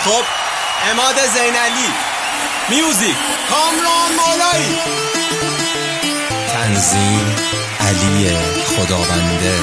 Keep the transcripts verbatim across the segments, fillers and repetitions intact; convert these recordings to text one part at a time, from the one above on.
خب عماد زینعلی، میوزیک کامران مولایی، تنظیم علی خداونده.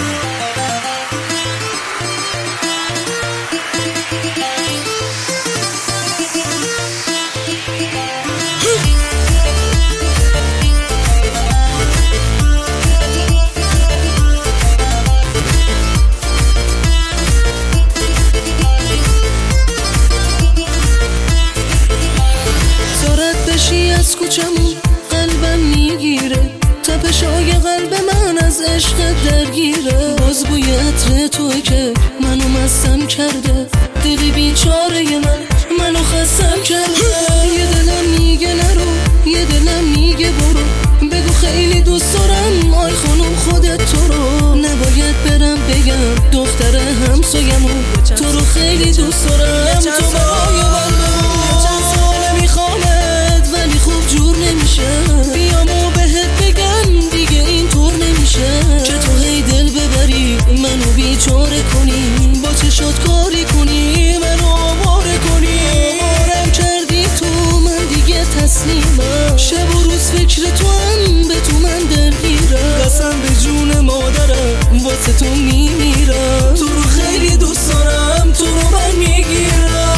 از کوچمون قلبم میگیره، تپشای قلب من از عشق درگیره. باز بوی عطر توی که منو مستم کرده، دلی بیچاره من منو خستم کرده. یه دلم میگه نرو، یه دلم میگه برو، بگو خیلی دوست دارم آی خانم خودت تو رو. نباید برم بگم دختر همسایمون تو رو خیلی دوست دارم، تو برای من بگو. چند ساله میخوامت ولی خوب جور نمیشه، بیام و بهت بگم دیگه اینطور نمیشه. که تو هی دل ببری منو بیچاره کنی، با چشات کاری کنی منو آواره کنی. آوارم کردی تو من دیگه تسلیمم، شب و روز فکر تو هم به تو من درگیرم. قسم به جون مادرم واسه تو میمیرم، تو رو خیلی دوست دارم، تو رو من میگیرم.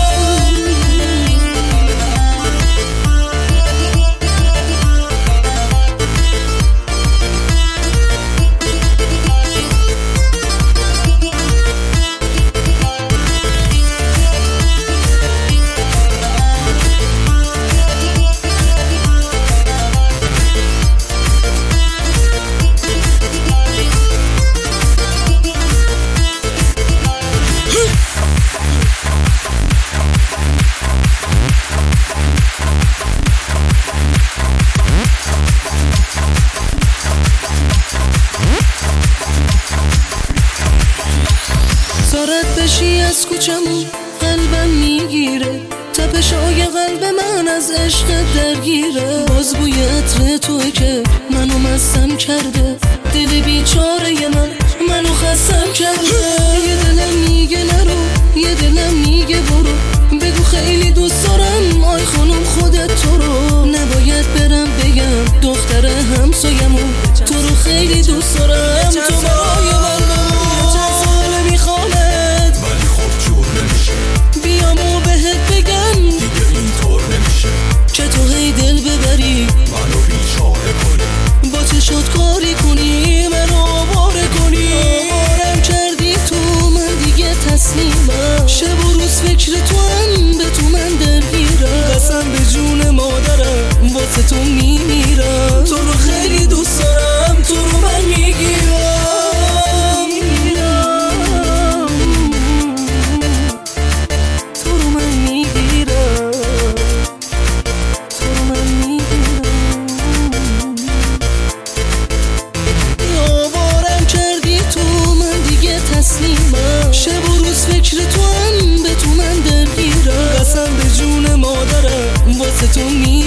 زارت بشی از کوچمون قلبم میگیره، تپشای قلب من از عشق درگیره. باز بوی عطر توی که منو مستم کرده، دل بیچاره من منو خستم کرده. یه دلم میگه نرو، یه دلم میگه برو، بگو خیلی دوست دارم آی خانم خودت تو رو. نباید برم بگم دختر همسایمون تو رو خیلی دوست دارم، تو برای من بگو. چند ساله میخوامت ولی خب جور نمیشه، بیام و بهت بگم دیگه اینطور نمیشه. که تو هی دل ببری منو بیچاره کنی، با چشات کاری کنی منو آواره کنی. آوارم کردی تو من دیگه تسلیمم، شب و روز فکر تو هم به تو من درگیرم. قسم به جون مادرم واسه تو میمیرم، تو رو خیلی دوست دارم، تو رو من میگیرم. تسلیمم، شب و روز فکر تو هم به تو من درگیرم. قسم به جون مادرم واسه تو می